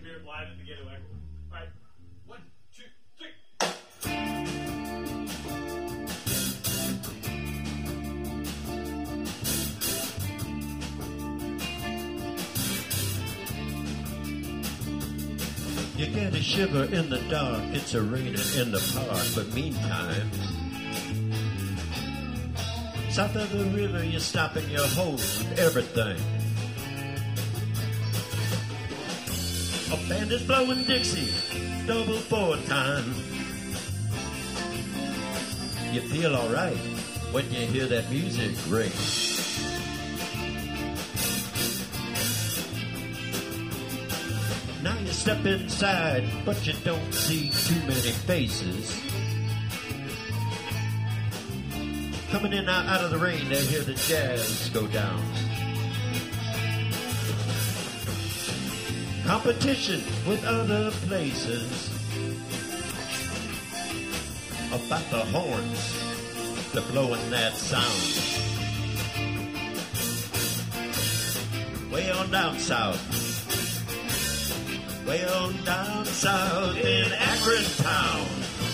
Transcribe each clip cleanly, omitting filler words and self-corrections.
beard live at the getaway. All right, 1, 2, 3. You get a shiver in the dark, it's a raining in the park, but meantime, south of the river you stop and you hold everything. A band is blowing Dixie, double 4 time. You feel alright when you hear that music ring. Now you step inside, but you don't see too many faces. Coming in out of the rain, they hear the jazz go down. Competition with other places. About the horns, they're blowing that sound. Way on down south. Way on down south in Akron town.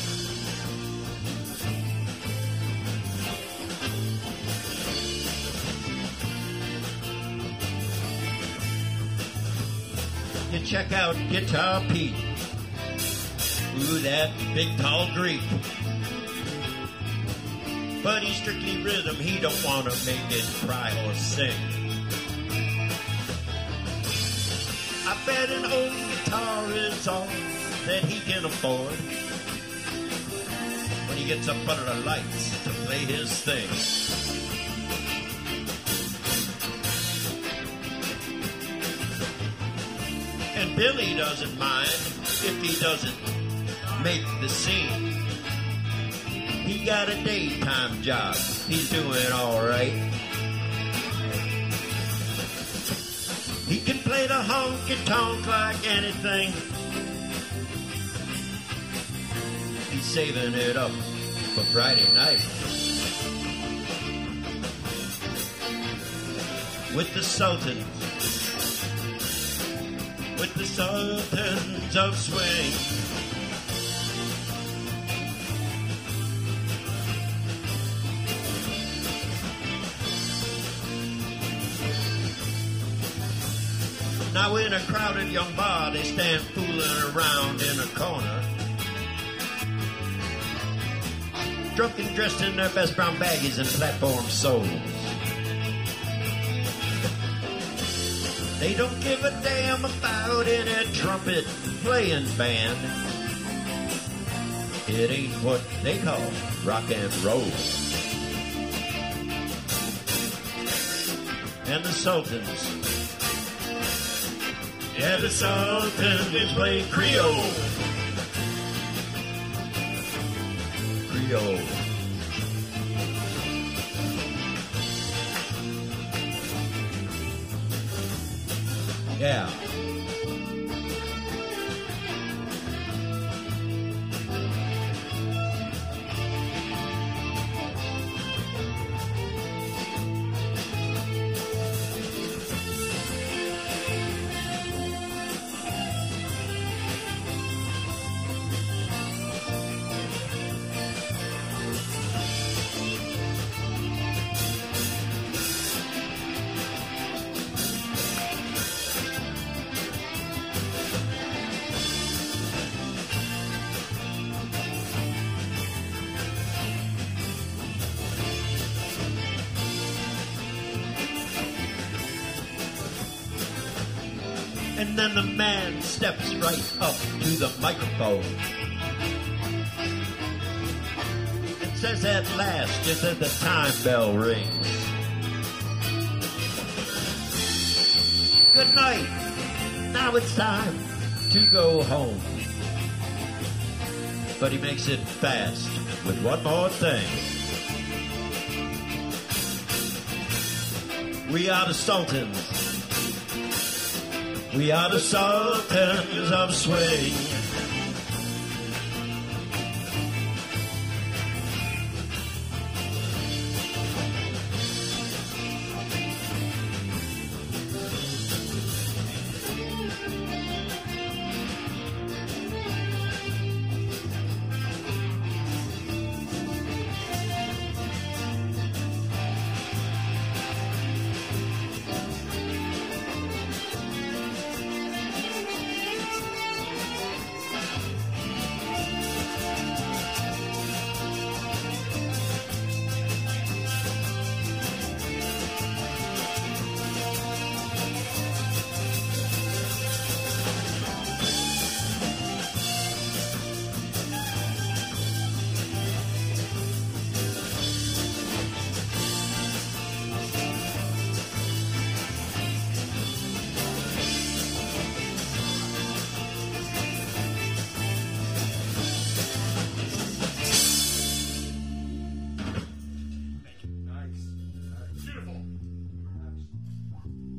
You check out Guitar Pete. Ooh, that big tall Greek. But he's strictly rhythm, he don't want to make it cry or sing. I bet an old guitar is all that he can afford when he gets up under the lights to play his thing. And Billy doesn't mind if he doesn't make the scene. He got a daytime job, he's doing alright. He can play the honky-tonk like anything. He's saving it up for Friday night. With the Sultans. With the Sultans of Swing. Now in a crowded young bar, they stand fooling around in a corner. Drunk and dressed in their best brown baggies and platform soles. They don't give a damn about any trumpet playing band. It ain't what they call rock and roll. And the Sultans. Yeah, the Sultans play Creole. Creole. Yeah. And then the man steps right up to the microphone and says at last, just as the time bell rings, good night, now it's time to go home. But he makes it fast with one more thing. We are the Sultans. We are the Sultans of Swing.